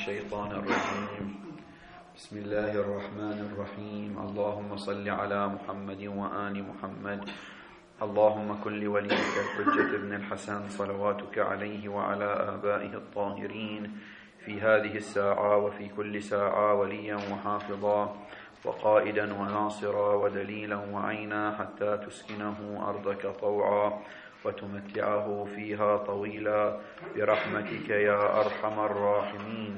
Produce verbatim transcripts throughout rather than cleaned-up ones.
الشيطان الرجيم. بسم الله الرحمن الرحيم. اللهم صل على محمد وآل محمد. اللهم كن لوليك الحجة ابن الحسن صلواتك عليه وعلى آبائه الطاهرين في هذه الساعة وفي كل ساعة وليا وحافظا وقائدا وناصرا ودليلا وعينا حتى تسكنه أرضك طوعا وتمتعه فيها طويلا برحمتك يا أرحم الراحمين.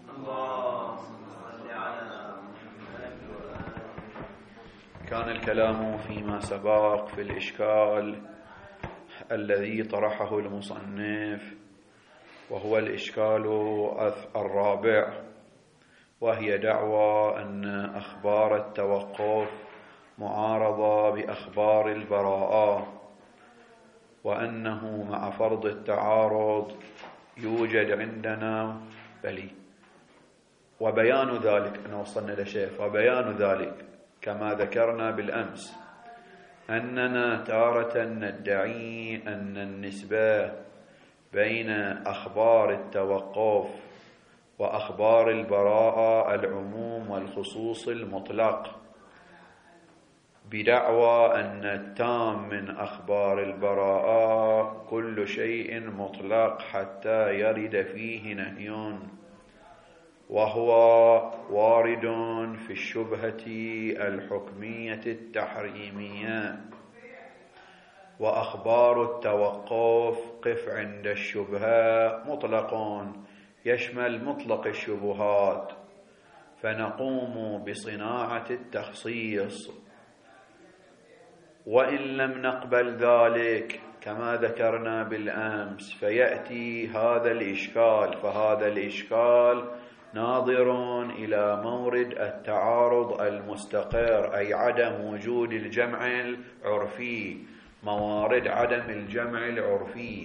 كان الكلام فيما سبق في الإشكال الذي طرحه المصنف، وهو الإشكال الرابع، وهي دعوى أن أخبار التوقف معارضة بأخبار البراءة، وأنه مع فرض التعارض يوجد عندنا بلي. وبيان ذلك أن وصلنا لشيخ، وبيان ذلك كما ذكرنا بالأمس أننا تارة ندعي أن النسبة بين أخبار التوقف وأخبار البراءة العموم والخصوص المطلق، بدعوى أن التام من أخبار البراءة كل شيء مطلق حتى يرد فيه نهي، وهو وارد في الشبهة الحكمية التحريمية. وأخبار التوقف قف عند الشبهة مطلق يشمل مطلق الشبهات، فنقوم بصناعة التخصيص. وإن لم نقبل ذلك كما ذكرنا بالأمس فيأتي هذا الإشكال، فهذا الإشكال ناظر إلى مورد التعارض المستقر، أي عدم وجود الجمع العرفي، موارد عدم الجمع العرفي.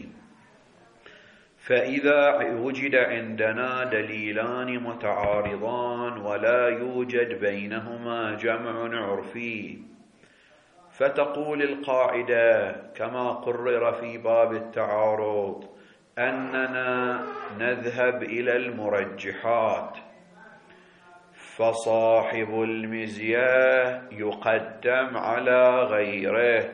فإذا وجد عندنا دليلان متعارضان ولا يوجد بينهما جمع عرفي، فتقول القاعدة كما قرر في باب التعارض أننا نذهب إلى المرجحات، فصاحب المزية يقدم على غيره.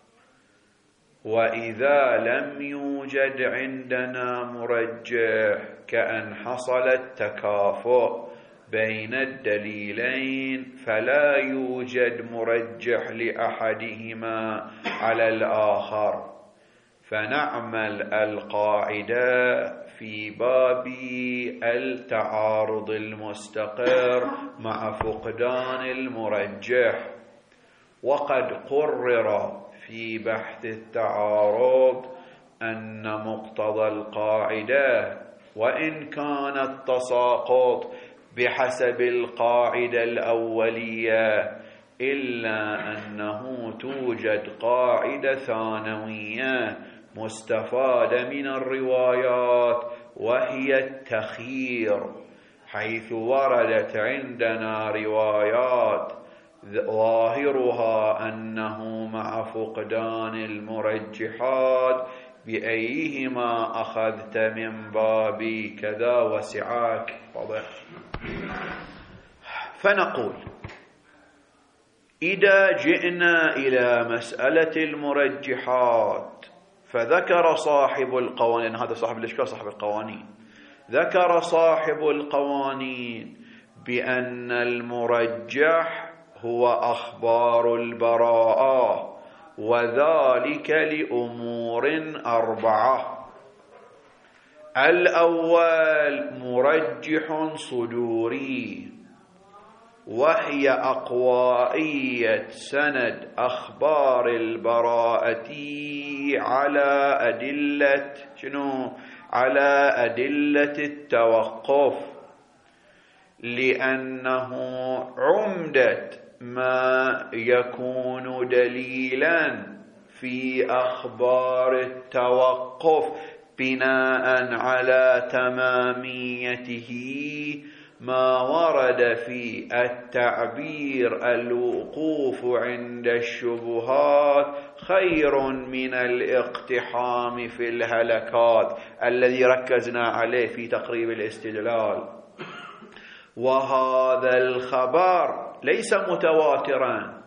وإذا لم يوجد عندنا مرجح كأن حصل التكافؤ بين الدليلين فلا يوجد مرجح لأحدهما على الآخر، فنعمل القاعدة في باب التعارض المستقر مع فقدان المرجح. وقد قرر في بحث التعارض أن مقتضى القاعدة وإن كان التساقط بحسب القاعدة الأولية، إلا أنه توجد قاعدة ثانوية مستفادة من الروايات، وهي التخيير، حيث وردت عندنا روايات ظاهرها أنه مع فقدان المرجحات بأيهما أخذت من بابي كذا وسعاك. واضح؟ فنقول إذا جئنا إلى مسألة المرجحات فذكر صاحب القوانين، هذا صاحب الإشكال صاحب القوانين، ذكر صاحب القوانين بأن المرجح هو أخبار البراءة، وذلك لأمور أربعة. الأول مرجح صدوري، وهي أقوائية سند أخبار البراءة على أدلة شنو؟ على أدلة التوقف، لأنه عمدة ما يكون دليلا في أخبار التوقف بناء على تماميته ما ورد في التعبير الوقوف عند الشبهات خير من الاقتحام في الهلكات الذي ركزنا عليه في تقريب الاستدلال. وهذا الخبر ليس متواترا،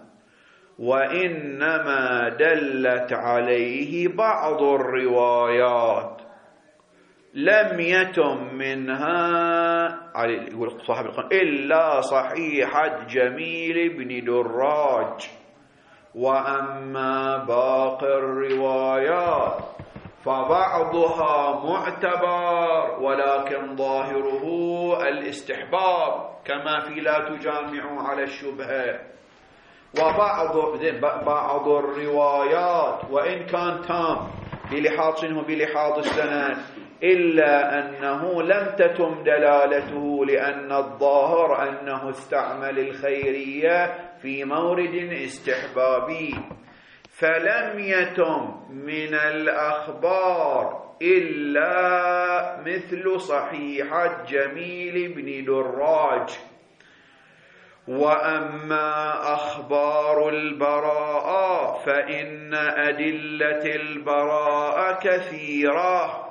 وإنما دلت عليه بعض الروايات لم يتم منها يقول صاحب القرآن إلا صحيحة جميل بن دراج. وأما باقي الروايات فبعضها معتبر ولكن ظاهره الاستحباب كما في لا تجامعوا على الشبهة. وبعض بعض الروايات وإن كان تام بلحاظ شنو بلحاظ السند إلا أنه لم تتم دلالته، لأن الظاهر أنه استعمل الخيرية في مورد استحبابي، فلم يتم من الأخبار إلا مثل صحيحة جميل بن دراج. وأما أخبار البراءة فإن أدلة البراءة كثيرة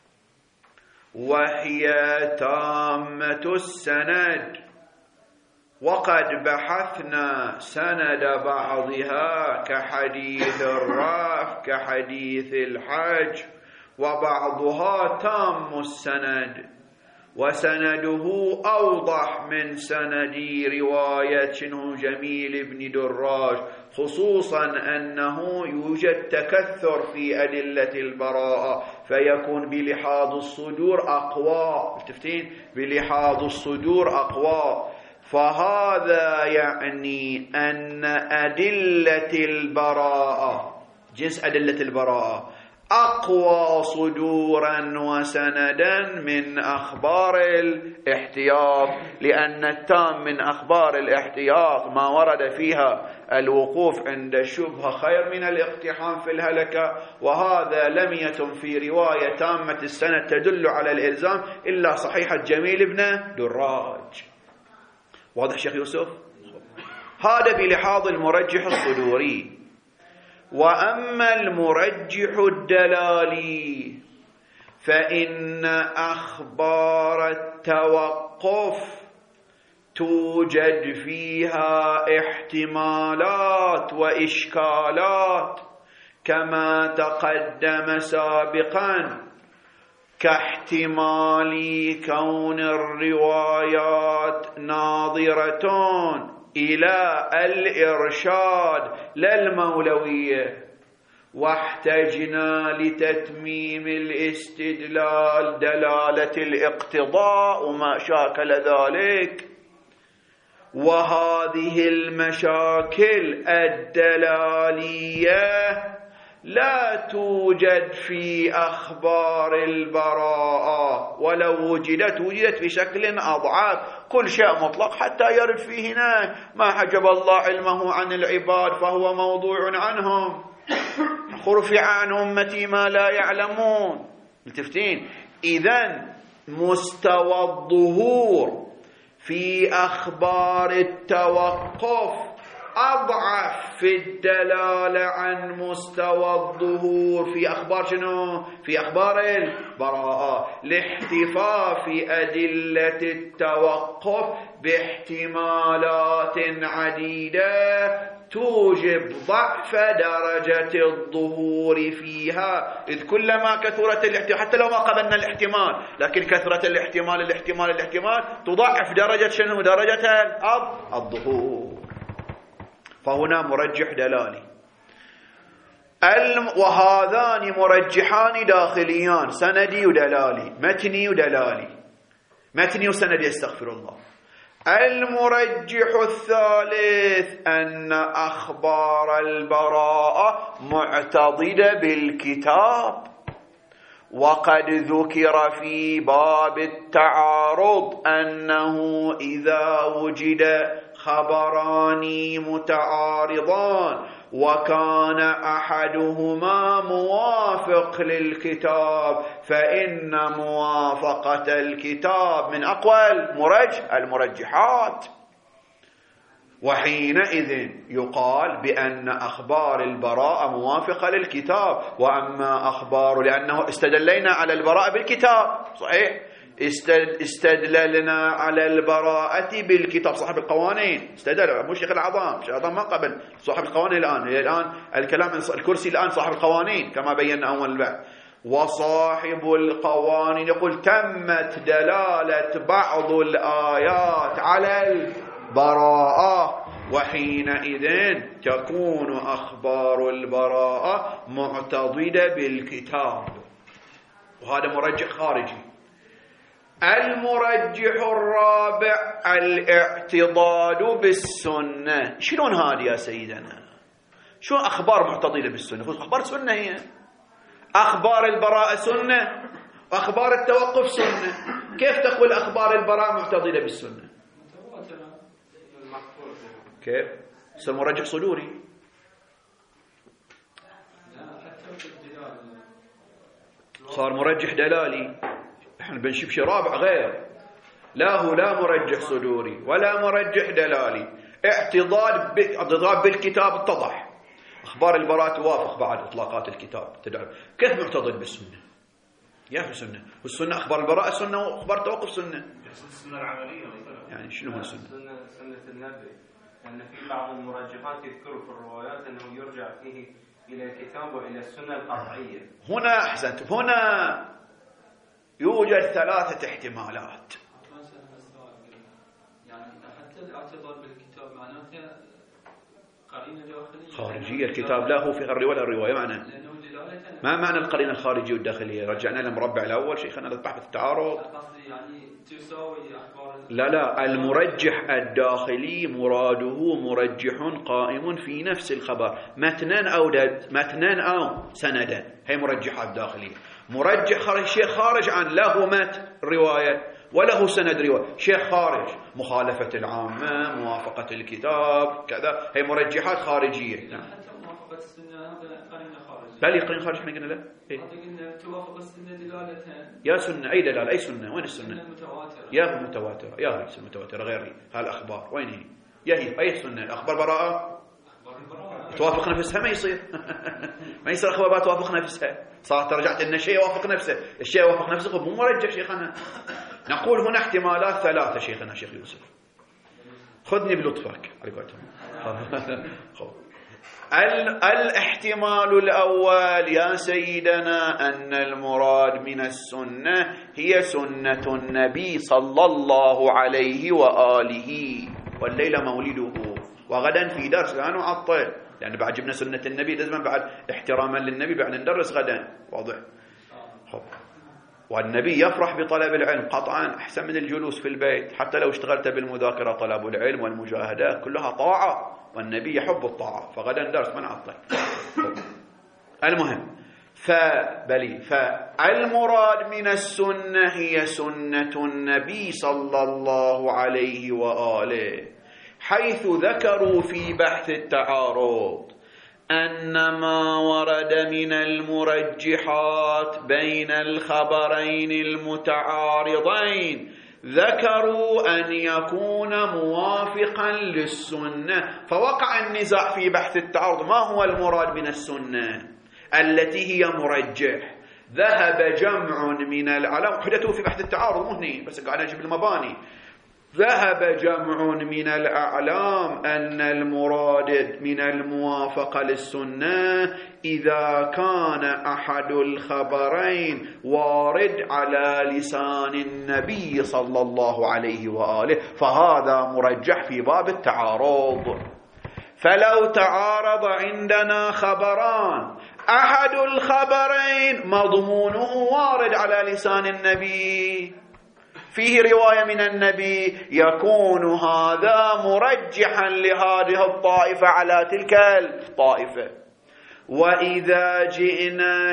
وهي تامة السند، وقد بحثنا سند بعضها كحديث الرفع كحديث الحج، وبعضها تام السند وسنده أوضح من سند رواية شنو جميل بن دراج، خصوصا أنه يوجد تكثر في أدلة البراءة فيكون بلحاظ الصدور أقوى. تفتين بلحاظ الصدور أقوى، فهذا يعني أن أدلة البراءة جنس أدلة البراءة أقوى صدورا وسندا من أخبار الاحتياط، لأن التام من أخبار الاحتياط ما ورد فيها الوقوف عند الشبهة خير من الاقتحام في الهلكة، وهذا لم يتم في رواية تامة السند تدل على الإلزام إلا صحيحة جميل بن دراج. واضح شيخ يوسف؟ هذا بلحاظ المرجح الصدوري. وأما المرجح الدلالي فإن أخبار التوقف توجد فيها احتمالات وإشكالات كما تقدم سابقا، كاحتمال كون الروايات ناظرة إلى الإرشاد لا المولوية، واحتجنا لتتميم الاستدلال دلالة الاقتضاء وما شاكل ذلك. وهذه المشاكل الدلالية لا توجد في أخبار البراءة، ولو وجدت وجدت بشكل أضعف. كل شيء مطلق حتى يرد فيه هنا ما حجب الله علمه عن العباد فهو موضوع عنهم، خرفع عن أمتي ما لا يعلمون. التفتين إذن مستوى الظهور في أخبار التوقف أضعف في الدلالة عن مستوى الظهور في أخبار شنو؟ في أخبار البراءة، لاحتفاء في أدلة التوقف باحتمالات عديدة توجب ضعف درجة الظهور فيها، إذ كلما كثرت الاحتمال حتى لو ما قبلنا الاحتمال لكن كثرة الاحتمال الاحتمال الاحتمال تضعف درجة شنو؟ درجة الظهور. فهنا مرجح دلالي. وهذان مرجحان داخليان، سندي ودلالي، متني ودلالي، متني وسندي استغفر الله. المرجح الثالث أن أخبار البراءة معتضدة بالكتاب، وقد ذكر في باب التعارض أنه إذا وجد خبران متعارضان وكان أحدهما موافق للكتاب فإن موافقة الكتاب من أقوى المرجح المرجحات، وحينئذ يقال بأن أخبار البراءة موافقة للكتاب. وأما أخبار، لأنه استدلينا على البراءة بالكتاب، صحيح، استدللنا على البراءة بالكتاب. صاحب القوانين استدل، مو شيخ الأعظام، شيخ الأعظام ما قبل صاحب القوانين. الآن الآن الكلام الكرسي الآن صاحب القوانين كما بينا أول بعد. وصاحب القوانين يقول تمت دلالة بعض الآيات على البراءة، وحينئذ تكون أخبار البراءة معتضدة بالكتاب، وهذا مرجح خارجي. المرجح الرابع الاعتضاد بالسنة. شلون هذه يا سيدنا؟ شو أخبار معتضدة بالسنة؟ أخبار سنة، هي أخبار البراءة سنة، أخبار التوقف سنة. كيف تقول أخبار البراءة معتضدة بالسنة؟ كيف؟ صار مرجح صدوري. صار مرجح دلالي. احنا بنشوف شيء رابع غير. لا هو لا مرجح صدوري ولا مرجح دلالي، اعتضاد اعتضاد بالكتاب اتضح. اخبار البراءة توافق بعد اطلاقات الكتاب تدعم. كيف معتضد بالسنة؟ يا في السنة، والسنة اخبار البراءة سنة واخبار توقف سنة. السنة العملية يعني شنو هو السنة؟ سنة سنة النبي، لأن في بعض المرجحات يذكروا في الروايات أنه يرجع فيه إلى الكتاب وإلى السنة القطعية. هنا أحسنت، هنا يوجد ثلاثة احتمالات. يعني حتى الاعتضاد بالكتاب معناته قرينة داخلية خارجية. الكتاب لا هو في الرواية ولا الرواية معنى. ما معنى القرينة الخارجية والداخلية؟ رجعنا للمربع الأول شيخنا للبحث التعارض. يعني تساوي أخبار. لا لا، المرجح الداخلي مراده مرجح قائم في نفس الخبر، متنا أو دد، متنا أو سندا، هي مرجحات داخلية. مرجح خارج شيء خارج عن له مت رواية وله سند رواية، شيء خارج، مخالفة العامة، موافقة الكتاب، كذا، هي مرجحات خارجية. نعم. حتى موافقة السنة هذا قرينة خارجية. لا لي قرينة خارج احنا قلنا لا. إيه؟ قلنا توافق السنة دلالة. يا سنة أي دلالة؟ أي سنة؟ وين السنة؟ السنة المتواترة. يا متواترة، يا هي السنة المتواترة غير هي. هالأخبار وين هي؟ يا هي أي سنة؟ أخبار براءة توافق نفسها ما يصير. ما يصير أخبار توافق نفسها. صارت رجعت إن الشيء يوافق نفسه، الشيء يوافق نفسه مو مرجح شيخنا. نقول هنا احتمالات ثلاثة شيخنا شيخ يوسف. خذني بلطفك على قولتهم. الاحتمال الأول يا سيدنا أن المراد من السنة هي سنة النبي صلى الله عليه وآله، والليلة مولده، وغدا في درس لا نعطل، لأن بعد جبنا سنة النبي لازم بعد احتراما للنبي بعد ندرس غدا. واضح؟ خب. والنبي يفرح بطلب العلم قطعا، أحسن من الجلوس في البيت، حتى لو اشتغلت بالمذاكرة طلب العلم والمجاهدات كلها طاعة، والنبي يحب الطاعة، فغدا درس ما نعطل. المهم فبلي فالمراد من السنة هي سنة النبي صلى الله عليه وآله، حيث ذكروا في بحث التعارض أن ما ورد من المرجحات بين الخبرين المتعارضين ذكروا أن يكون موافقا للسنة. فوقع النزاع في بحث التعارض، ما هو المراد من السنة التي هي مرجح؟ ذهب جمع من العلماء، حدثوا في بحث التعارض مو هني بس قاعد أجيب المباني، ذهب جمع من الأعلام أن المراد من الموافقة للسنة إذا كان أحد الخبرين وارد على لسان النبي صلى الله عليه وآله، فهذا مرجح في باب التعارض. فلو تعارض عندنا خبران، أحد الخبرين مضمونه وارد على لسان النبي، فيه رواية من النبي، يكون هذا مرجحا لهذه الطائفة على تلك الطائفة. وإذا جئنا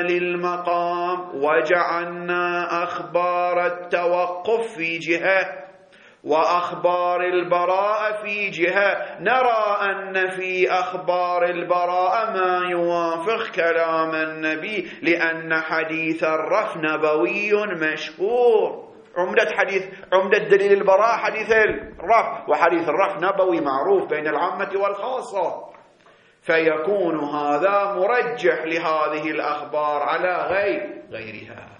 للمقام وجعلنا أخبار التوقف في جهة وأخبار البراءة في جهة. نرى أن في أخبار البراءة ما يوافق كلام النبي، لأن حديث الرف نبوي مشهور. عمدة حديث عمدة دليل البراءة حديث الرف، وحديث الرف نبوي معروف بين العامة والخاصة، فيكون هذا مرجح لهذه الأخبار على غير غيرها.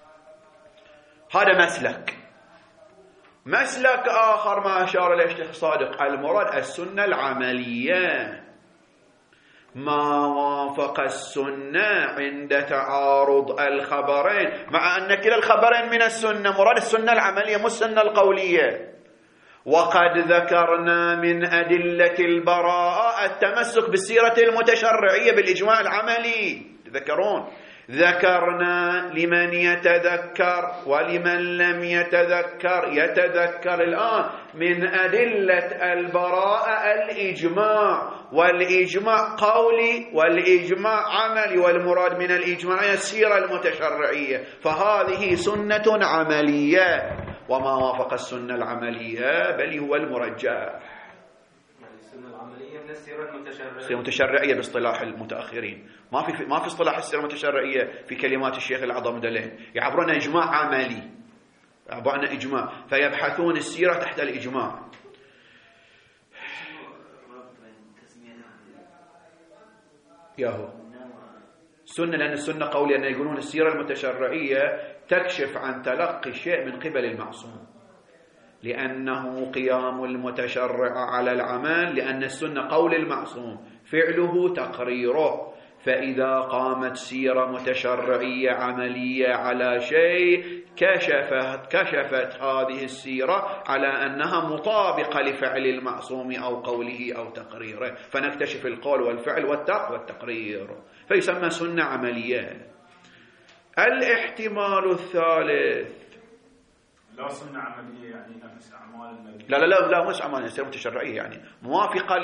هذا مسلك. مسلك آخر ما أشار إليه الشيخ صادق، المراد السنة العملية، ما وافق السنة عند تعارض الخبرين، مع أن كلا الخبرين من السنة، مراد السنة العملية مو السنة القولية. وقد ذكرنا من أدلة البراءة التمسك بالسيرة المتشرعية بالإجماع العملي. تذكرون ذكرنا لمن يتذكر ولمن لم يتذكر يتذكر الآن من أدلة البراءة الإجماع، والإجماع قولي والإجماع عملي، والمراد من الإجماع السيرة المتشرعية، فهذه سنة عملية، وما وافق السنة العملية بل هو المرجح. السنة العملية من السيرة المتشرعية. السيرة المتشرعية باصطلاح المتأخرين، ما في ما في اصطلاح السيرة المتشرعية في كلمات الشيخ العظام دلين، يعبرون إجماع عملي، يعبرون إجماع، فيبحثون السيرة تحت الإجماع. ياهو سنة، لأن السنة قولية، أن يقولون السيرة المتشرعية تكشف عن تلقي شيء من قبل المعصوم، لأنه قيام المتشرع على العمل، لأن السنة قول المعصوم فعله تقريره، فإذا قامت سيرة متشرعية عملية على شيء كشفت, كشفت هذه السيرة على أنها مطابقة لفعل المعصوم أو قوله أو تقريره، فنكتشف القول والفعل والتقرير، فيسمى سنة عملية. الاحتمال الثالث، لا سنة عملية يعني نفس أعمال النبي، لا لا لا لا مش أعمال السيرة المتشرعية، يعني موافقة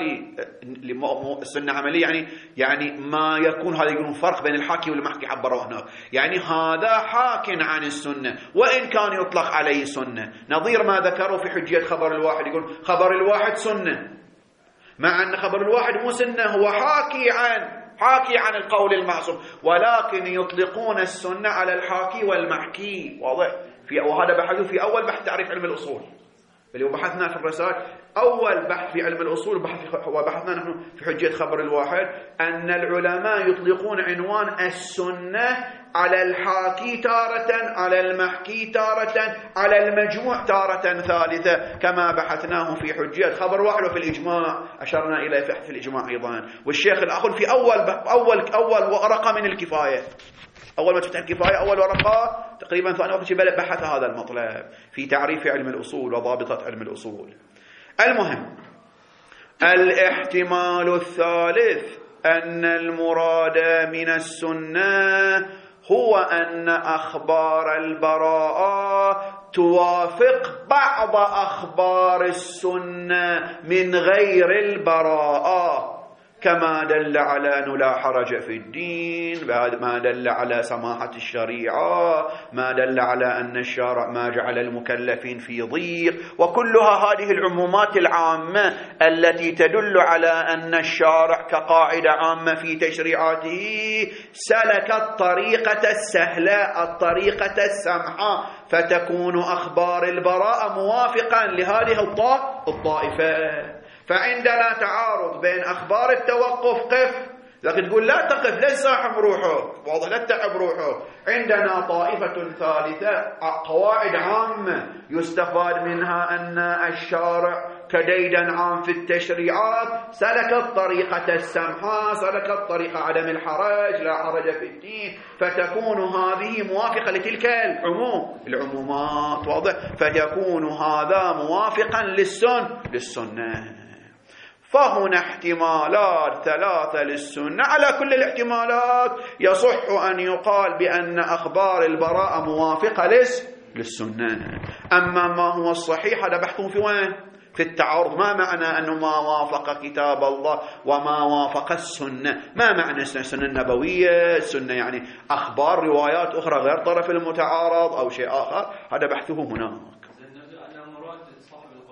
للسنة عملية، يعني يعني ما يكون هذا يقولون فرق بين الحاكي والمحكي عبروا هناك، يعني هذا حاك عن السنة وإن كان يطلق عليه سنة، نظير ما ذكروا في حجية خبر الواحد، يقول خبر الواحد سنة، مع أن خبر الواحد مو سنة، هو حاكي عن حاكي عن القول المعصوم، ولكن يطلقون السنة على الحاكي والمحكي. واضح؟ في وهذا بحثه في أول بحث تعريف علم الأصول، اللي بحثنا في الرسائل أول بحث في علم الأصول، بحث وبحثنا نحن في حجية خبر الواحد، أن العلماء يطلقون عنوان السنة على الحاكي تارة، على المحكي تارة، على المجموع تارة ثالثة، كما بحثناه في حجية خبر واحد وفي الإجماع أشرنا إلى بحث الإجماع أيضا. والشيخ الأخر في أول أول أول ورقة من الكفاية، أول ما تفتح الكفاية أول ورقة تقريبا ثاني وقت بحث هذا المطلب في تعريف علم الأصول وضابطة علم الأصول. المهم، الاحتمال الثالث أن المراد من السنة هو أن أخبار البراءة توافق بعض أخبار السنة من غير البراءة، كما دل على أنه لا حرج في الدين، ما دل على سماحة الشريعة، ما دل على أن الشارع ما جعل المكلفين في ضيق، وكلها هذه العمومات العامة التي تدل على أن الشارع كقاعدة عامة في تشريعاته سلك الطريقة السهلة، الطريقة السمحة، فتكون أخبار البراءة موافقا لهذه الطائفة. فعندنا تعارض بين أخبار التوقف قف، لكن تقول لا تقف، لا تساحب روحه، واضح، لا تتعب روحه. عندنا طائفة ثالثة قواعد عامة يستفاد منها أن الشارع كديدا عام في التشريعات سلك الطريقة السمحة، سلك الطريقة عدم الحرج، لا حرج في الدين، فتكون هذه موافقة لتلك العموم العمومات، واضح، فيكون هذا موافقا للسنة للسنة. فهنا احتمالات ثلاثة للسنة، على كل الاحتمالات يصح أن يقال بأن أخبار البراءة موافقة للسنة. أما ما هو الصحيح هذا بحثه في وين؟ في التعارض. ما معنى أنه ما وافق كتاب الله وما وافق السنة؟ ما معنى السنة النبوية؟ السنة يعني أخبار روايات أخرى غير طرف المتعارض أو شيء آخر، هذا بحثه هناك.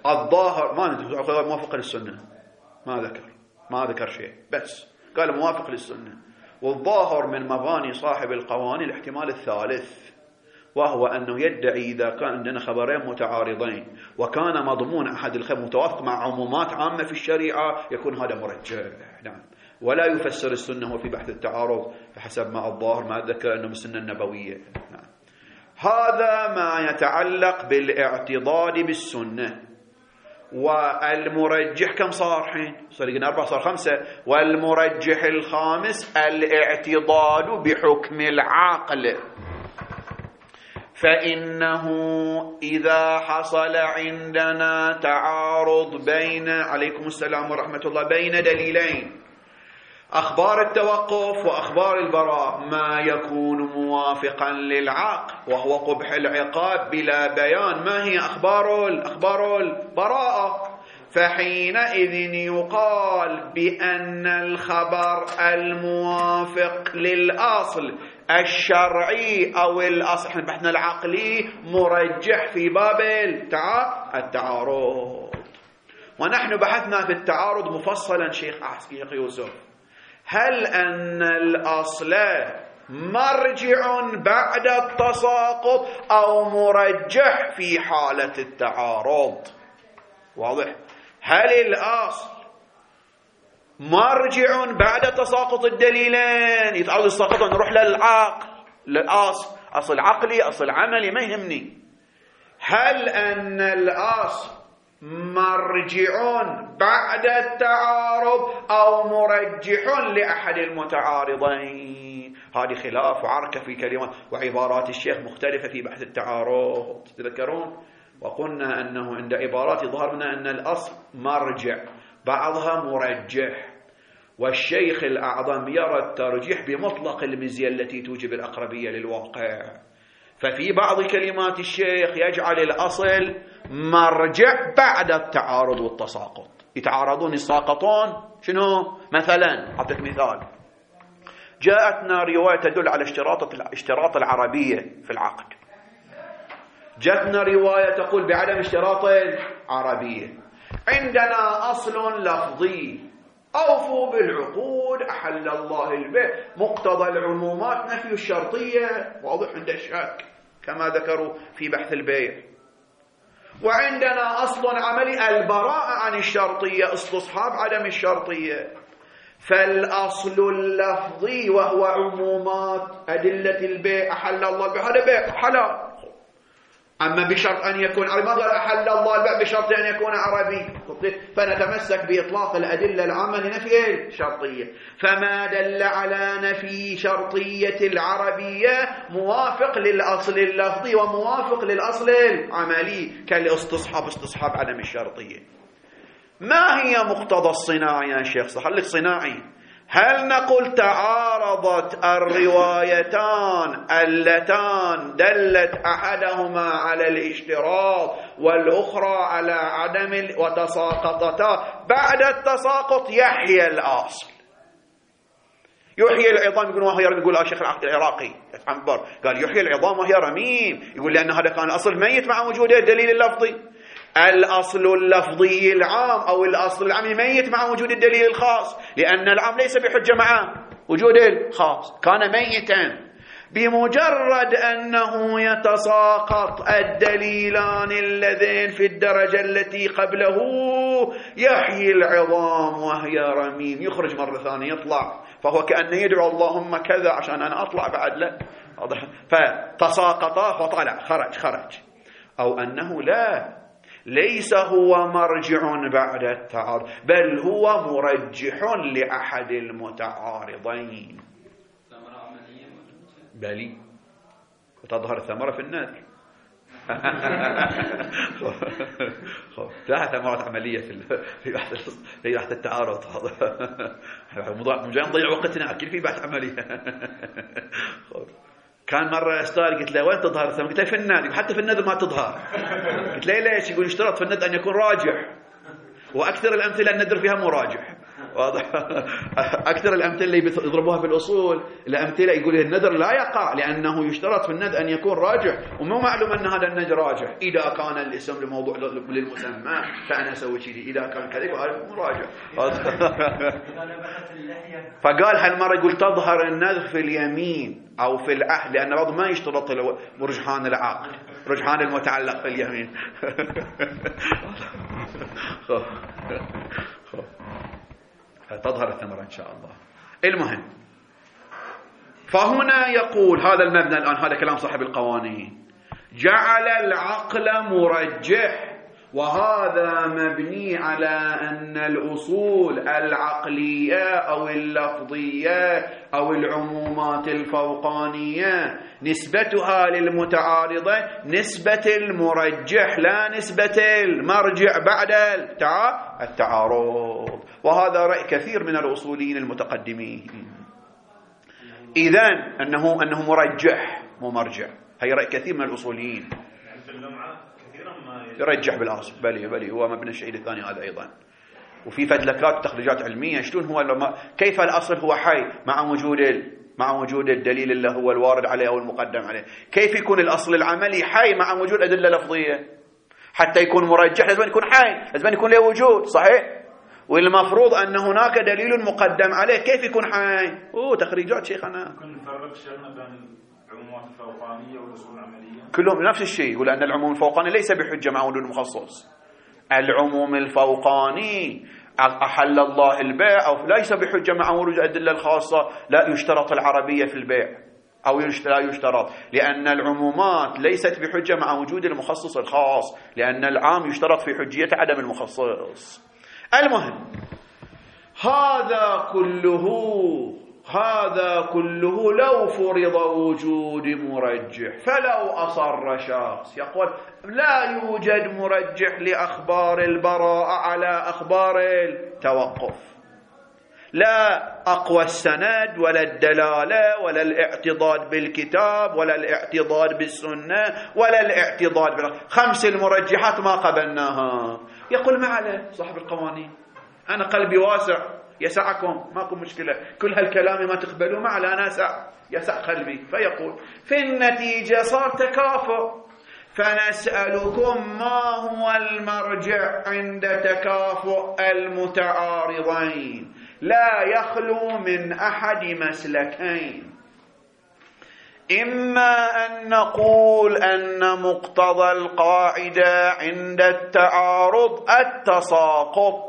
الظاهر ما ندري موافق للسنة، ما ذكر ما ذكر شيء، بس قال موافق للسنة. والظاهر من مباني صاحب القوانين الاحتمال الثالث، وهو أنه يدعي إذا كان عندنا خبرين متعارضين وكان مضمون أحد الخبر متوافق مع عمومات عامة في الشريعة يكون هذا مرجح. نعم. ولا يفسر السنة هو في بحث التعارض بحسب ما الظاهر ما ذكر أنه من السنة النبوية. نعم. هذا ما يتعلق بالاعتضاد بالسنة. والمرجح كم صار حين؟ صار لقينا أربعة صار خمسة. والمرجح الخامس الاعتضاد بحكم العقل، فإنه إذا حصل عندنا تعارض بين عليكم السلام ورحمة الله بين دليلين، أخبار التوقف وأخبار البراء، ما يكون موافقا للعقل وهو قبح العقاب بلا بيان ما هي أخبار الأخبار البراءة، فحينئذ يقال بأن الخبر الموافق للأصل الشرعي أو الأصل احنا بحثنا العقلي مرجح في باب التعارض. ونحن بحثنا في التعارض مفصلا شيخ شيخ يوسف، هل أن الأصل مرجع بعد التساقط أو مرجح في حالة التعارض؟ واضح؟ هل الأصل مرجع بعد تساقط الدليلين يتعرض الساقط ونروح للعقل للأصل، أصل عقلي أصل عملي ما يهمني، هل أن الأصل مرجع بعد التعارض أو مرجح لأحد المتعارضين؟ هذه خلاف وعركة في كلمات وعبارات الشيخ مختلفة في بحث التعارض. تذكرون وقلنا أنه عند عبارات ظهر لنا أن الأصل مرجع بعضها مرجح، والشيخ الأعظم يرى الترجيح بمطلق المزية التي توجب الأقربية للواقع، ففي بعض كلمات الشيخ يجعل الأصل مرجع بعد التعارض والتساقط، يتعارضون يساقطون. شنو مثلا؟ أعطيك مثال، جاءتنا رواية تدل على اشتراط اشتراط العربية في العقد، جاءتنا رواية تقول بعدم اشتراط العربية. عندنا أصل لفظي أوفوا بالعقود أحل الله البيع، مقتضى العمومات نفي الشرطية، واضح عند الشك كما ذكروا في بحث البيع. وعندنا أصل عملي البراءة عن الشرطية، استصحاب عدم الشرطية. فالأصل اللفظي وهو عمومات أدلة البيع أحل الله البيع، هذا بيع حلال، أما بشرط أن يكون عربي، ما قال أحل الله البيع بشرط أن يكون عربي، فنتمسك بإطلاق الأدلة العامة لنفي الشرطية. فما دل على نفي شرطية العربية موافق للأصل اللفظي وموافق للأصل العملي، كالاستصحاب استصحاب عدم الشرطية. ما هي مقتضى الصناعي يا شيخ؟ خليك صناعي. هل نقول تعارضت الروايتان اللتان دلت أحدهما على الاشتراط والأخرى على عدم وتساقطتا، بعد التساقط يحيى الأصل، يحيي العظام؟ يقول وهي يقول الشيخ العراقي عنبر قال يحيي العظام وهي رميم، يقول لأن هذا كان أصل ميت مع وجود الدليل اللفظي. الأصل اللفظي العام أو الأصل العام ميت مع وجود الدليل الخاص، لأن العام ليس بحجة مع وجود الخاص، كان ميتا. بمجرد أنه يتساقط الدليلان اللذين في الدرجة التي قبله يحيي العظام وهي رميم، يخرج مرة ثانية يطلع، فهو كأنه يدعو اللهم كذا عشان أنا أطلع بعد لا، فتساقطا فطلع خرج خرج. أو أنه لا، ليس هو مرجع بعد التعارض، بل هو مرجح لأحد المتعارضين. بلي وتظهر الثمرة في النذر. لا ثمرات عملية في في بحث في بحث التعارض. مجال نضيع وقتنا أكيد في بحث عملية. كان مرة أستاذ قلت له وين تظهر الثمرة؟ قلت له في النذر، حتى في النذر ما تظهر. قلت له ليش؟ يقول اشترط في النذر أن يكون راجح، وأكثر الأمثلة النذر فيها مراجح. واضح. أكثر الأمثلة اللي يضربوها في الأصول الأمثلة يقول النذر لا يقع لأنه يشترط في النذر أن يكون راجح، ومو معلوم أن هذا النذر راجح. إذا كان الاسم لموضوع للمسمى فأنا أسوي شيء، إذا كان كذا فهذا مو راجح. فقال هالمرة يقول تظهر النذر في اليمين أو في العهد، لأن بعض ما يشترط رجحان العقد، رجحان المتعلق في اليمين. فتظهر الثمرة إن شاء الله. المهم، فهنا يقول هذا المبنى الآن، هذا كلام صاحب القوانين، جعل العقل مرجح، وهذا مبني على أن الأصول العقلية أو اللفظية أو العمومات الفوقانية نسبتها للمتعارضة نسبة المرجح لا نسبة المرجع بعد التعارض. وهذا رأي كثير من الأصوليين المتقدمين. إذن أنه أنه مرجح مو مرجع، هي رأي كثير من الأصوليين. يرجح بالأصل، بلي بلي هو مبنى الشيء الثاني هذا أيضا. وفي فدلكات وتخريجات علمية شلون هو لما كيف الأصل هو حي مع وجود مع وجود الدليل اللي هو الوارد عليه أو المقدم عليه، كيف يكون الأصل العملي حي مع وجود أدلة لفظية؟ حتى يكون مرجح لازم يكون حي، لازم يكون له وجود، صحيح؟ والمفروض أن هناك دليل مقدم عليه، كيف يكون حي؟ أوه تخريجات شيخنا. ممكن نفرق شيخنا بين العمومات الفوقانية والأصول العملية؟ كلهم نفس الشيء، يقول أن العموم الفوقاني ليس بحجة مع وجود مخصص. العموم الفوقاني أحل الله البيع أو ليس بحجة مع وجود الأدلة الخاصة، لا يشترط العربية في البيع أو لا يشترط، لأن العمومات ليست بحجة مع وجود المخصص الخاص، لأن العام يشترط في حجية عدم المخصص. المهم، هذا كله هذا كله لو فرض وجود مرجح، فلو أصر شخص يقول لا يوجد مرجح لأخبار البراءة على أخبار التوقف، لا أقوى السند ولا الدلالة ولا الاعتضاد بالكتاب ولا الاعتضاد بالسنة ولا الاعتضاد بال... خمس المرجحات ما قبلناها، يقول ما عليه صاحب القوانين، أنا قلبي واسع يسعكم ماكو مشكلة، كل هالكلام ما تقبلوا ما على أنا يسع يسع قلبي. فيقول في النتيجة صار تكافؤ، فنسألكم ما هو المرجع عند تكافؤ المتعارضين؟ لا يخلو من أحد مسلكين، إما أن نقول أن مقتضى القاعدة عند التعارض التساقط،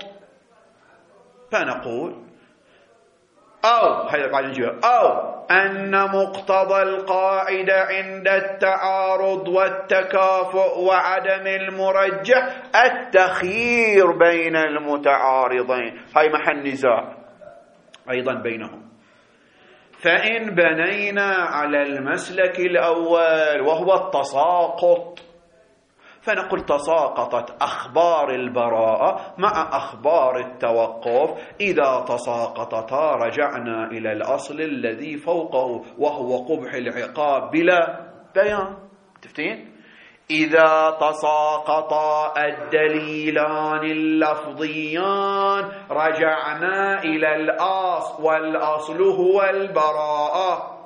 فنقول أو أو أن مقتضى القاعدة عند التعارض والتكافؤ وعدم المرجح التخيير بين المتعارضين، هاي محل نزاع أيضا بينهم. فإن بنينا على المسلك الأول وهو التساقط، فنقول تساقطت أخبار البراءة مع أخبار التوقف، إذا تساقطتا رجعنا إلى الأصل الذي فوقه وهو قبح العقاب بلا بيان. تفتين؟ إذا تساقطا الدليلان اللفظيان رجعنا إلى الأصل، والأصل هو البراءة.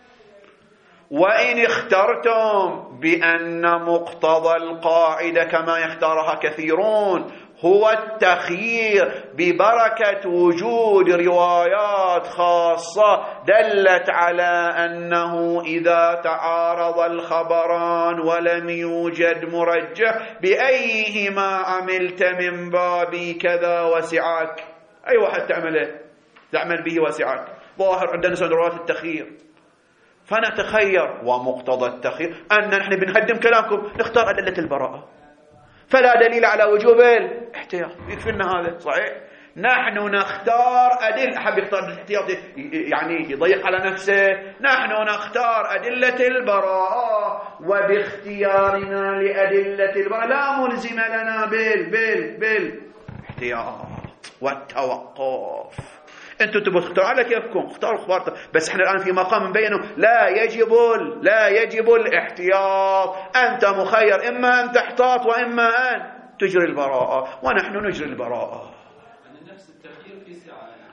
وإن اخترتم بأن مقتضى القاعدة كما يختارها كثيرون هو التخيير ببركة وجود روايات خاصة دلت على أنه إذا تعارض الخبران ولم يوجد مرجح بأيهما عملت من باب كذا وسعك، أي واحد تعمله تعمل به وسعك، ظاهر عندنا سندرات التخيير، فنتخير. ومقتضى التخيير أن نحن بنهدم كلامكم نختار أدلة البراءة، فلا دليل على وجوب الاحتياط، يكفينا هذا صحيح. نحن نختار أدلة، أحب يختار الاحتياط يعني يضيق على نفسه، نحن نختار أدلة البراءة، وباختيارنا لأدلة البراءة لا ملزم لنا بال بال بالاحتياط والتوقف. انتم تبغوا تختاروا على كيفكم، اختاروا اخبار، بس احنا الان في مقام بينه لا يجب لا يجب الاحتياط، انت مخير اما ان تحتاط واما ان تجري البراءه، ونحن نجري البراءه. يعني نفس التخيير في سعه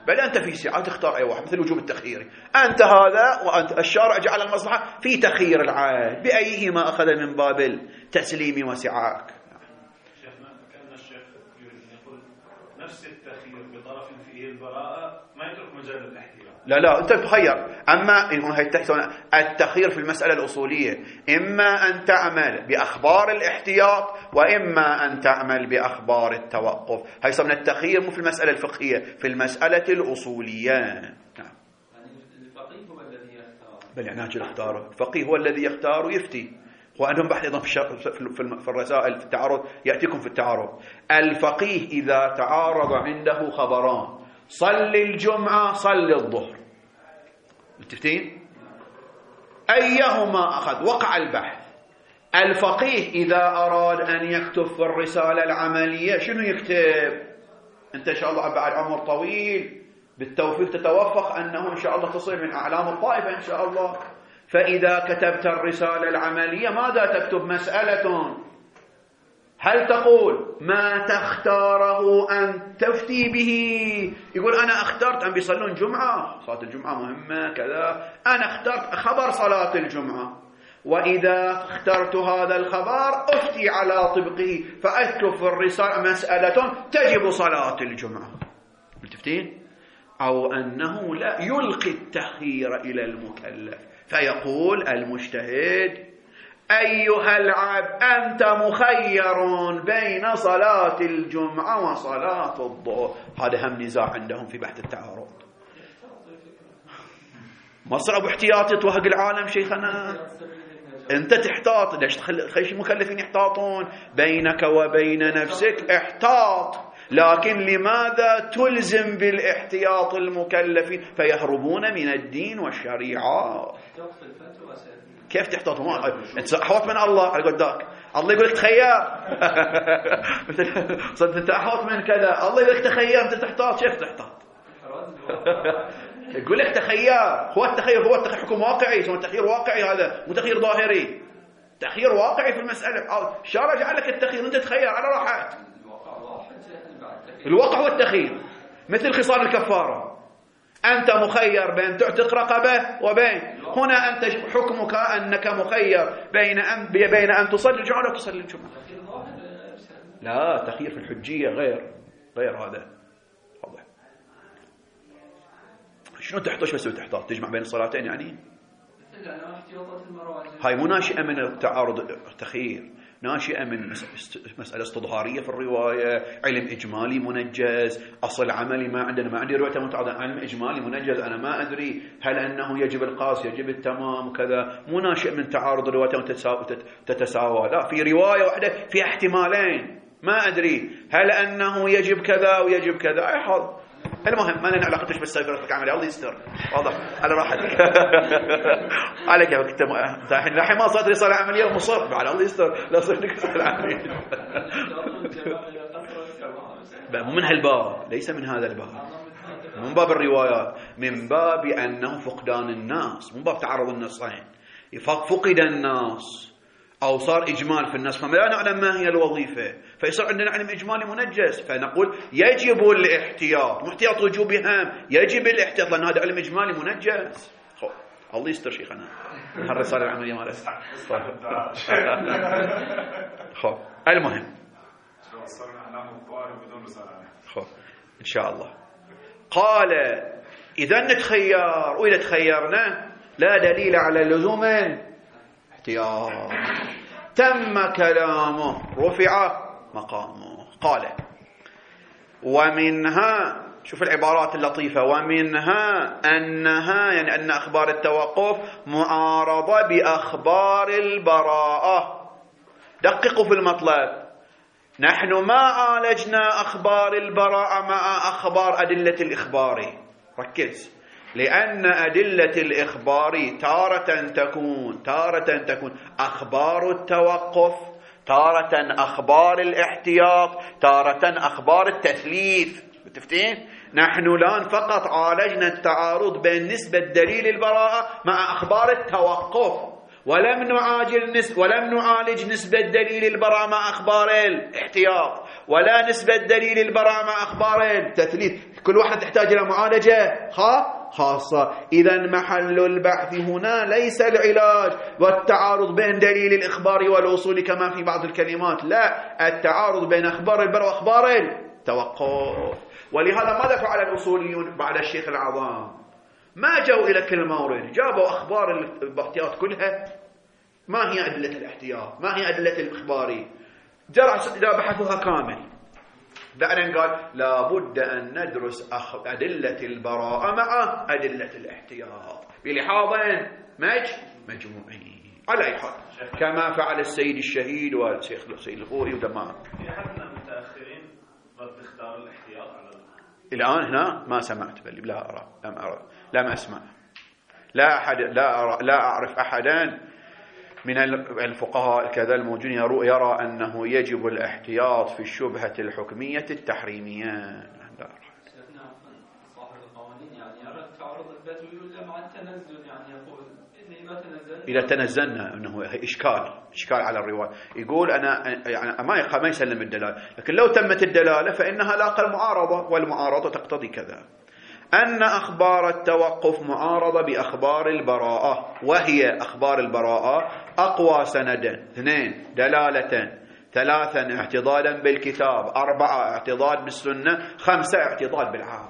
بل أنت في سعة تختار أي واحد، مثل وجوب التخيير. أنت هذا وأنت الشارع جعل المصلحة في تخيير العهد، بأيهما أخذ من باب التسليم وسعاك. شيخنا كأن الشيخ يقول نفس التخيير بطرف فيه البراءة ما يترك مجال الاحتياط. لا لا أنت تخير. أما التخيير في المسألة الأصولية إما أن تعمل بأخبار الاحتياط وإما أن تعمل بأخبار التوقف. هاي صار من التخيير مو في المسألة الفقهية، في المسألة الأصولية. نعم. الفقيه هو الذي يختار. بل يعني اختاره الفقيه هو الذي يختار ويفتي. وعندهم بحث أيضا في الرسائل في التعارض، يأتيكم في التعارض. الفقيه إذا تعارض عنده خبران، صل الجمعة صل الظهر، متفقين؟ أيهما أخذ؟ وقع البحث. الفقيه إذا أراد أن يكتب في الرسالة العملية شنو يكتب؟ أنت إن شاء الله بعد عمر طويل بالتوفيق تتوفق أنه إن شاء الله تصير من أعلام الطائفة إن شاء الله. فإذا كتبت الرسالة العملية ماذا تكتب؟ مسألة، هل تقول ما تختاره أن تفتي به؟ يقول أنا اخترت أن بيصلون جمعة، صلاة الجمعة مهمة كذا، أنا اخترت خبر صلاة الجمعة، وإذا اخترت هذا الخبر أفتي على طبقه، فأكتب في الرسالة مسألة تجب صلاة الجمعة. متفتين؟ أو أنه لا يلقي التخيير إلى المكلف، فيقول المجتهد أيها العبد أنت مخير بين صلاة الجمعة وصلاة الظهر. هذا هم نزاع عندهم في بحث التعارض. ما صعب احتياطي توهق العالم شيخنا؟ أنت تحتاط، ليش تخلي المكلفين يحتاطون؟ بينك وبين نفسك احتاط، لكن لماذا تلزم بالاحتياط المكلفين فيهربون من الدين والشريعة؟ كيف تحتاط؟ انت احوط من الله على قداك، الله يقول لك تخير. صدق انت احوط من كذا، الله يقول لك تخير، انت تحتاط. كيف تحتاط؟ يقول لك تخير. هو التخير هو التخير حكم واقعي، اسمه تخيير واقعي، هذا مو تخيير ظاهري، تخيير واقعي في المسألة. الشارع جعل لك التخيير، انت تخير على راحتك. الواقع هو التخيير، مثل خصال الكفارة، أنت مخير بين تعتق رقبة وبين، هنا أنت حكمك أنك مخير بين أن بين أن تصلي الجمعة ولا تصلي الجمعة. لا، تخيير في الحجية غير غير هذا. واضح؟ شنو تحتاج بس تحتاج تجمع بين الصلاتين يعني؟ هاي مو ناشئة من التعارض التخيير، ناشئة من مسألة استظهارية في الرواية، علم إجمالي منجز، أصل عملي ما عندنا، ما عندي رواية متعارضة، علم إجمالي منجز، أنا ما أدري هل أنه يجب القاس يجب التمام وكذا. مو ناشئ من تعارض الرواية وتتساوى، لا، في رواية واحدة في احتمالين، ما أدري هل أنه يجب كذا ويجب كذا. أي حظ. المهم ما لنا علاقتش بالسيفرتك عملي، الله يستر. واضح على راحتك. عليك يا وقت الحين الحين ما صارت رسالة عملية ومصر على الله يستر، لا صار لك رسالة عملية. مو من هالباب، ليس من هذا الباب، من باب الروايات، من باب أنه فقدان الناس، من باب تعرض النصين. فقد الناس أو صار إجمال في الناس، فلا نعلم ما هي الوظيفة، فيصير عندنا علم إجمالي منجز، فنقول يجب الاحتياط، مو احتياط وجوبي هم، يجب الاحتياط لأن هذا علم إجمالي منجز. خو. الله يستر شيخنا هالرسالة العملية مالتها. خو. المهم خو. إن شاء الله. قال إذا نتخير، وإذا تخيرنا لا دليل على لزوم احتياط، تم كلامه، رفع مقامه. قال ومنها، شوف العبارات اللطيفة، ومنها أنها يعني أن أخبار التوقف معارضة بأخبار البراءة. دققوا في المطلب، نحن ما عالجنا أخبار البراءة مع أخبار أدلة الإخبار، ركز، لأن أدلة الإخبار تارة تكون تارة تكون أخبار التوقف، تارة أخبار الاحتياط، تارة أخبار التثليث. متفقين؟ نحن الآن فقط عالجنا التعارض بين نسبة دليل البراءة مع أخبار التوقف، ولم نعالج ولم نعالج نسبة دليل البراءة مع أخبار الاحتياط، ولا نسبة دليل البراءة مع أخبار التثليث. كل واحد تحتاج إلى معالجة خاصة. إذا محل البحث هنا ليس العلاج والتعارض بين دليل الإخبار والوصول كما في بعض الكلمات، لا، التعارض بين أخبار البراءة وأخبار التوقف. ولهذا ماذا فعل الأصوليون بعد الشيخ العظام؟ ما جاءوا إلى كل مورد، جابوا أخبار الاحتياط كلها. ما هي أدلة الاحتياط؟ ما هي أدلة الإخباري؟ جرى بحثها كامل. بعدين قال لابد أن ندرس أدلة البراءة مع أدلة الاحتياط بلحاظ مج مجموعي على أي حال، كما فعل السيد الشهيد والشيخ السيد الغوري ودمان. في أحد المتأخرين رد اختار الاحتياط على الآن هنا ما سمعت، بل لا أرى، لم أرى، لم أسمع، لا أحد، لا أرى، لا أعرف أحدا من الفقهاء كذا الموجودين يرى أنه يجب الاحتياط في الشبهة الحكمية التحريمية. لا. صاحب القوانين يعني يرى التعارض البدوي ولا مع التنزل، يعني يقول إذا تنزلنا إذا تنزلنا أنه إشكال إشكال على الرواية، يقول أنا يعني ما ما يسلم الدلالة، لكن لو تمت الدلالة فإنها لاقى المعارضة، والمعارضة تقتضي كذا، أن أخبار التوقف معارضة بأخبار البراءة، وهي أخبار البراءة أقوى سندا، اثنين دلالة، ثلاثا اعتضادا بالكتاب، أربعة اعتضاد بالسنة، خمسة اعتضاد بالعقل.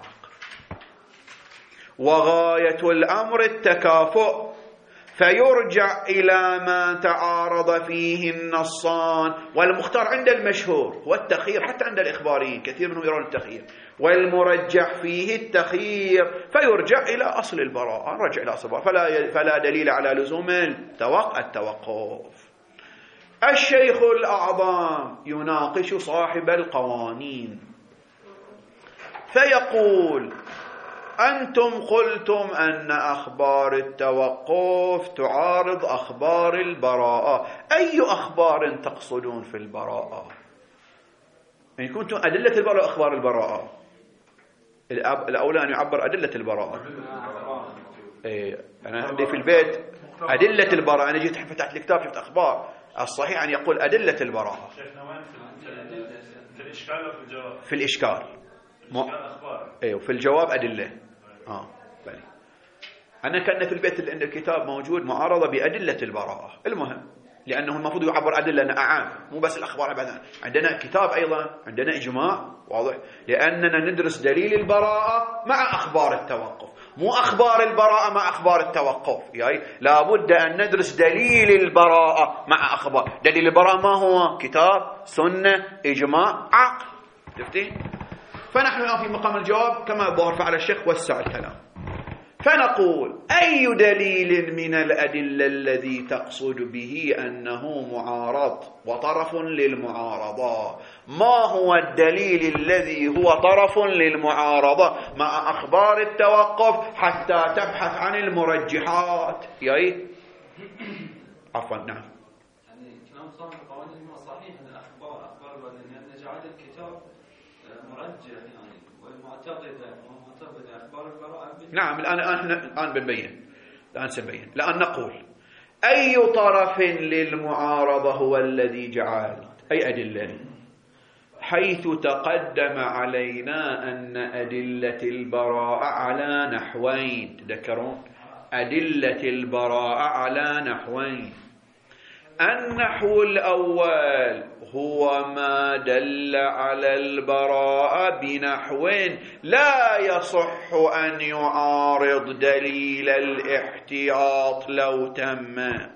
وغاية الأمر التكافؤ، فيرجع إلى ما تعارض فيه النصان، والمختار عند المشهور والتخيير، حتى عند الإخباريين كثير منهم يرون التخيير، والمرجح فيه التخيير، فيرجع إلى أصل البراءة، رجع إلى أصل البراءة، فلا, فلا دليل على لزوم التوقف. الشيخ الأعظم يناقش صاحب القوانين فيقول: أنتم قلتم أن أخبار التوقف تعارض أخبار البراءة، أي أخبار تقصدون في البراءة؟ يعني كنتم أدلة البراءة أخبار البراءة، الأولى أن يعبر أدلة البراءة. إيه، أنا عندي في البيت أدلة البراءة، أنا جيت فتحت الكتاب شفت أخبار، الصحيح أن يقول أدلة البراءة. في الإشكال وفي الجواب؟ في الإشكال أخبار، أيوه، في الجواب أدلة. آه بلي. أنا كان في البيت عند الكتاب موجود معارضة بأدلة البراءة، المهم لأنه المفروض يعبر أدلة أعام، مو بس الأخبار أبدا. عندنا كتاب أيضا، عندنا إجماع واضح، لأننا ندرس دليل البراءة مع أخبار التوقف، مو أخبار البراءة مع أخبار التوقف. يعني لابد أن ندرس دليل البراءة مع أخبار. دليل البراءة ما هو؟ كتاب، سنة، إجماع، عقل. شفتين؟ فنحن الآن في مقام الجواب كما ظهر فعل الشيخ وسع الكلام، فنقول: أي دليل من الأدلة الذي تقصد به أنه معارض وطرف للمعارضة؟ ما هو الدليل الذي هو طرف للمعارضة مع أخبار التوقف حتى تبحث عن المرجحات؟ يعني عفوا نعم، يعني كلام صاحب القوانين هو صحيح أن الأخبار أخبار لأن جعل الكتاب مرجح، يعني والمعتقد معتقد أخبار البراءة. نعم، الآن احنا الآن بنبين، الآن سنبين، لأن نقول: أي طرف للمعارضة هو الذي جعل أي أدلة، حيث تقدم علينا أن أدلة البراءة على نحوين. تذكرون أدلة البراءة على نحوين: النحو الأول هو ما دل على البراءة بنحو لا يصح أن يعارض دليل الاحتياط لو تم،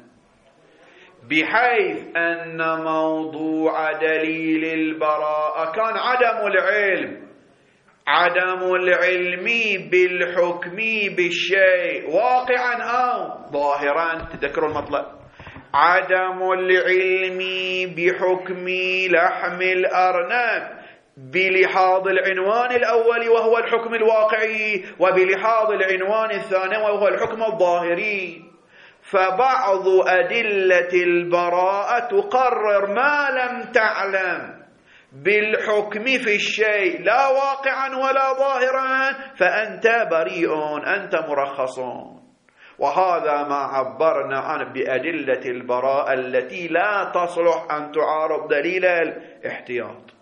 بحيث أن موضوع دليل البراءة كان عدم العلم، عدم العلم بالحكم بالشيء واقعا أو ظاهرا. تذكروا المطلب: عدم العلم بحكم لحم الأرنب بلحاظ العنوان الأول وهو الحكم الواقعي، وبلحاظ العنوان الثاني وهو الحكم الظاهري. فبعض أدلة البراءة تقرر ما لم تعلم بالحكم في الشيء لا واقعا ولا ظاهرا، فأنت بريء، أنت مرخص. وهذا ما عبرنا عنه بأدلة البراءة التي لا تصلح أن تعارض دليل الاحتياط.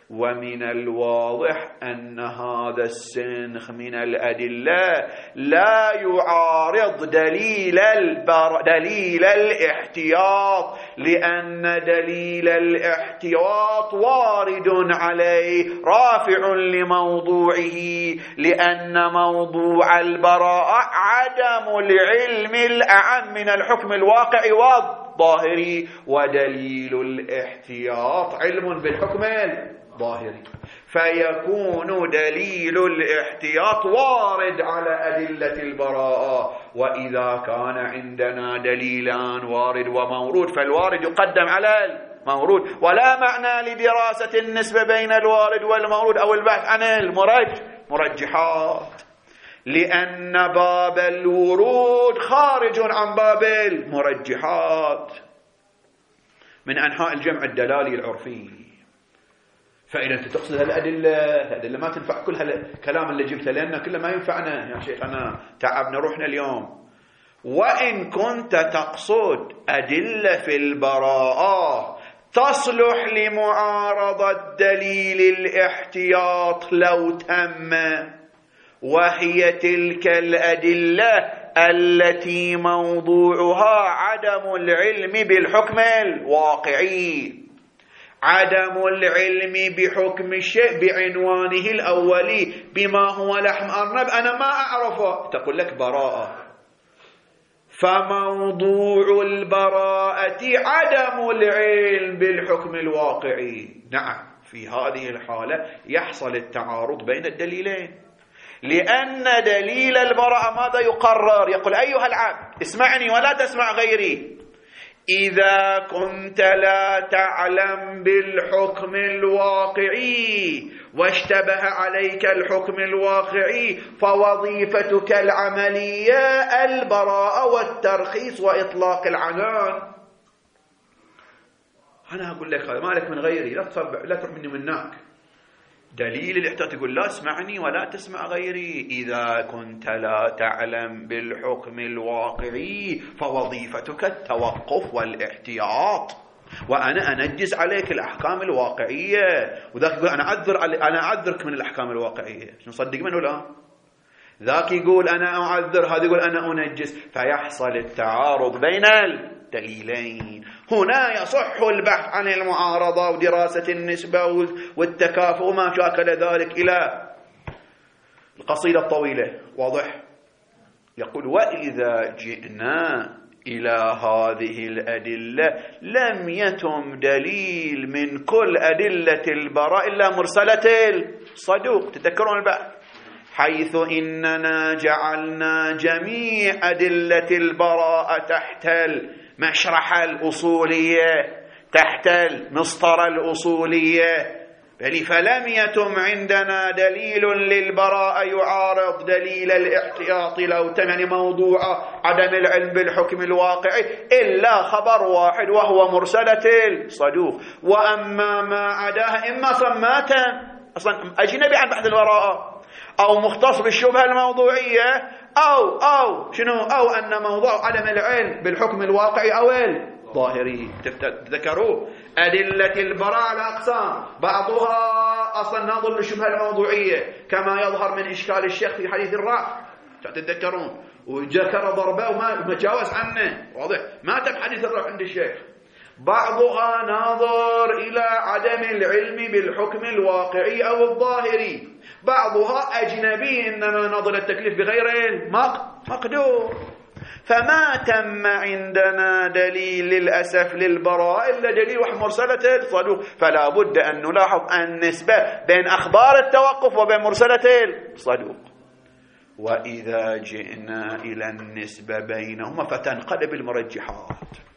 ومن الواضح أن هذا السنخ من الأدلة لا يعارض دليل البر... دليل الاحتياط، لأن دليل الاحتياط وارد عليه رافع لموضوعه، لأن موضوع البراءة عدم العلم الأعم من الحكم الواقعي والظاهري، ودليل الاحتياط علم بالحكم الظاهري، فيكون دليل الاحتياط وارد على أدلة البراءة. وإذا كان عندنا دليلان وارد ومورود فالوارد يقدم على المورود، ولا معنى لدراسة النسبة بين الوارد والمورود أو البحث عن المرجحات، لأن باب الورود خارج عن باب المرجحات من أنحاء الجمع الدلالي العرفي. فإذا أنت تقصد هالأدلة، الأدلة ما تنفع، كل هالكلام اللي جبته لأنه كله ما ينفعنا يا شيخنا، تعبنا روحنا اليوم. وإن كنت تقصد أدلة في البراءة تصلح لمعارضة دليل الاحتياط لو تم، وهي تلك الأدلة التي موضوعها عدم العلم بالحكم الواقعي، عدم العلم بحكم الشيء بعنوانه الأولي بما هو لحم أرنب أنا ما أعرفه، تقول لك براءة، فموضوع البراءة عدم العلم بالحكم الواقعي. نعم، في هذه الحالة يحصل التعارض بين الدليلين، لأن دليل البراءة ماذا يقرر؟ يقول أيها العبد اسمعني ولا تسمع غيري، إذا كنت لا تعلم بالحكم الواقعي واشتبه عليك الحكم الواقعي فوظيفتك العملية البراءة والترخيص وإطلاق العنان. أنا أقول لك هذا مالك من غيري، لا تصبع، لا تروح مني منك. دليل الاحتياط يقول لا اسمعني ولا تسمع غيري، إذا كنت لا تعلم بالحكم الواقعي فوظيفتك التوقف والاحتياط، وأنا أنجز عليك الأحكام الواقعية. وذاك يقول أنا أعذر أنا أعذرك من الأحكام الواقعية، شو نصدق منه الآن؟ ذاك يقول أنا أعذر، هذا يقول أنا أنجز، فيحصل التعارض بين دليلين. هنا يصح البحث عن المعارضة ودراسة النسبة والتكافؤ وما شاكل ذلك إلى القصيدة الطويلة. واضح؟ يقول وإذا جئنا إلى هذه الأدلة لم يتم دليل من كل أدلة البراء إلا مرسلة الصدوق. تذكرون البحث، حيث إننا جعلنا جميع أدلة البراءة تحت المشرحة الأصولية، تحت المسطرة الأصولية، بل فلم يتم عندنا دليل للبراءة يعارض دليل الاحتياط لو تم موضوع عدم العلم بالحكم الواقعي إلا خبر واحد وهو مرسلة الصدوق. وأما ما عداها إما صماتا أصلا أجنبي عن بحث البراءة أو مختص بالشبهة الموضوعية أو أو شنو أو أن موضوع عدم العلم بالحكم الواقعي أو الظاهري. تذكروا أدلة البراءة على أقسام، بعضها أصلا ناظر للشبهة الموضوعية كما يظهر من إشكال الشيخ في حديث الرأي، تتذكرون، وذكر ضربه وما تجاوز عنه. واضح؟ ما تم حديث الرأي عند الشيخ. بعضها ناظر إلى عدم العلم بالحكم الواقعي أو الظاهري، بعضها أجنبي إنما ناظر التكليف بغير المقدور. فما تم عندنا دليل للأسف للبراء إلا دليل واحد مرسلة الصدوق. فلا بد أن نلاحظ النسبة بين أخبار التوقف وبين مرسلة الصدوق. وإذا جئنا إلى النسبة بينهما فتنقلب المرجحات،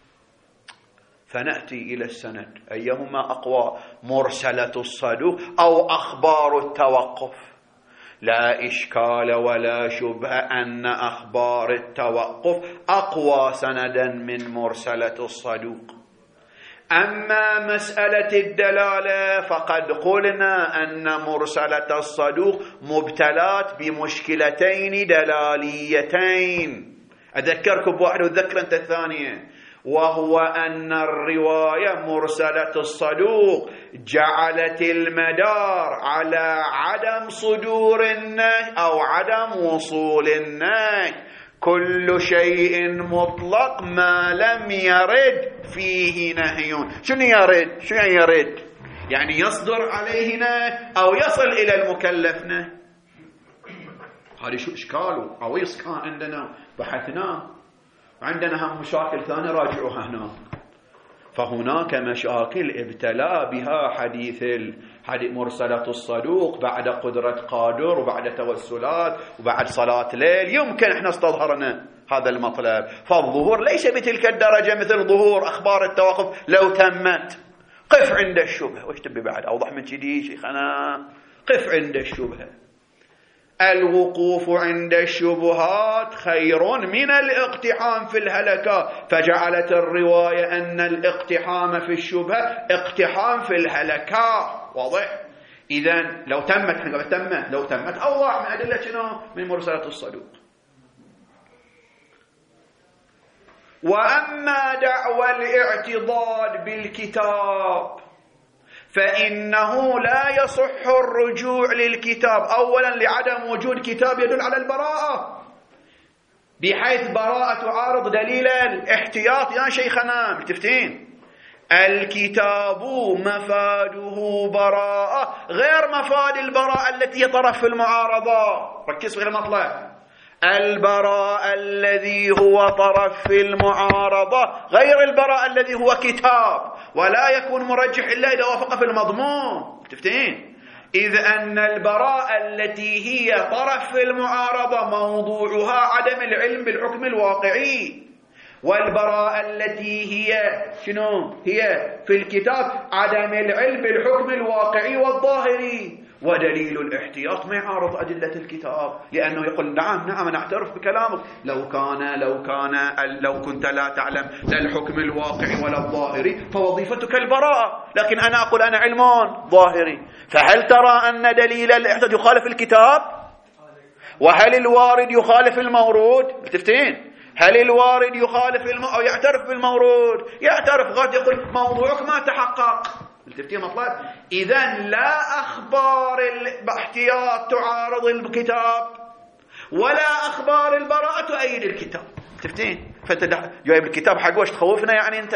فنأتي إلى السند أيهما أقوى، مرسلة الصدوق أو أخبار التوقف. لا إشكال ولا شبه أن أخبار التوقف أقوى سندا من مرسلة الصدوق. أما مسألة الدلالة فقد قلنا أن مرسلة الصدوق مبتلات بمشكلتين دلاليتين. أذكركم بواحد وذكر أنت الثانية. وهو أن الرواية مرسلة الصدوق جعلت المدار على عدم صدور النهي أو عدم وصول النهي. كل شيء مطلق ما لم يرد فيه نهي. شنو يرد؟ شنو يرد؟ يعني يصدر عليه نهي أو يصل إلى المكلف نهي. هذه شو إشكاله؟ عويص كان عندنا بحثناه، عندنا هم مشاكل ثانية راجعوها هنا. فهناك مشاكل ابتلى بها حديث مرسلة الصدوق بعد قدرة قادر وبعد توسلات وبعد صلاة ليل. يمكن احنا استظهرنا هذا المطلب. فالظهور ليس بتلك الدرجة مثل ظهور أخبار التوقف لو تمت. قف عند الشبهة. وش تبي بعد أوضح من كذي شيخنا؟ قف عند الشبهة. الوقوف عند الشبهات خير من الاقتحام في الهلكات. فجعلت الرواية أن الاقتحام في الشبهة اقتحام في الهلكات. واضح؟ إذن لو تمت احنا قبل تمت لو تمت أوضح من أدلة شنو؟ من مرسلة الصدوق. وأما دعوى الاعتضاد بالكتاب فإنه لا يصح الرجوع للكتاب. أولا لعدم وجود كتاب يدل على البراءة، بحيث براءة تعارض دليل الاحتياط. يا شيخنا متفتين؟ الكتاب مفاده براءة غير مفاد البراءة التي هي طرف في المعارضة. ركز في المطلب. البراءة الذي هو طرف في المعارضة غير البراءة الذي هو كتاب، ولا يكون مرجح إلا إذا وافق في المضمون. تفتين؟ إذ أن البراءة التي هي طرف في المعارضة موضوعها عدم العلم بالحكم الواقعي، والبراءة التي هي شنو؟ هي في الكتاب عدم العلم بالحكم الواقعي والظاهري. ودليل الاحتياط ما يعارض أدلة الكتاب، لأنه يقول نعم نعم أنا أعترف بكلامك لو كان لو كان لو كنت لا تعلم لا الحكم الواقعي ولا الظاهري فوظيفتك البراءة، لكن أنا أقول أنا علم ظاهري. فهل ترى أن دليل الاحتياط يخالف الكتاب؟ وهل الوارد يخالف المورود؟ تفتين؟ هل الوارد يخالف الم... أو يعترف بالمورود؟ يعترف. غاد يقول موضوعك ما تحقق. التفتيه مطلب. إذن لا أخبار الاحتياط تعارض الكتاب ولا أخبار البراءة تؤيد الكتاب. تفتين؟ فأنت جايب الكتاب حق وش تخوفنا؟ يعني أنت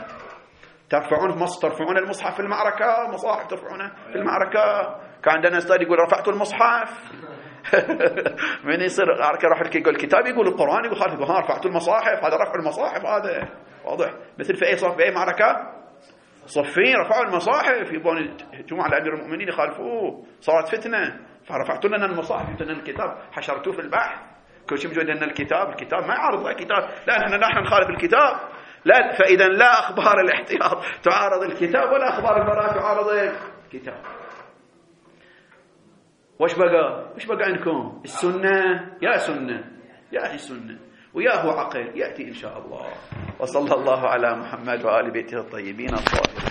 ترفعون في مصر ترفعون المصحف في المعركة، مصاحف ترفعونه في المعركة. كان عندنا أستاذ يقول رفعت المصحف من يصير راح يقول الكتاب يقول القرآن يقول خالف ها رفعت المصاحف. هذا رفع المصاحف هذا واضح. مثل في أي صف بأي معركة صفين رفعوا المصاحف يبون يهجموا على أمير المؤمنين يخالفوه، صارت فتنة فرفعتوا لنا المصاحف لنا الكتاب حشرتوه في البحث. كل شيء موجود لنا الكتاب الكتاب ما يعارض الكتاب. لا نحن نحن نخالف الكتاب. لا. فإذا لا أخبار الاحتياط تعارض الكتاب ولا أخبار البراءة تعارض الكتاب. وش بقى وش بقى عندكم؟ السنة يا سنة يا أخي السنة وياه عقل يأتي إن شاء الله. وصلى الله على محمد وآل بيته الطيبين الطاهرين.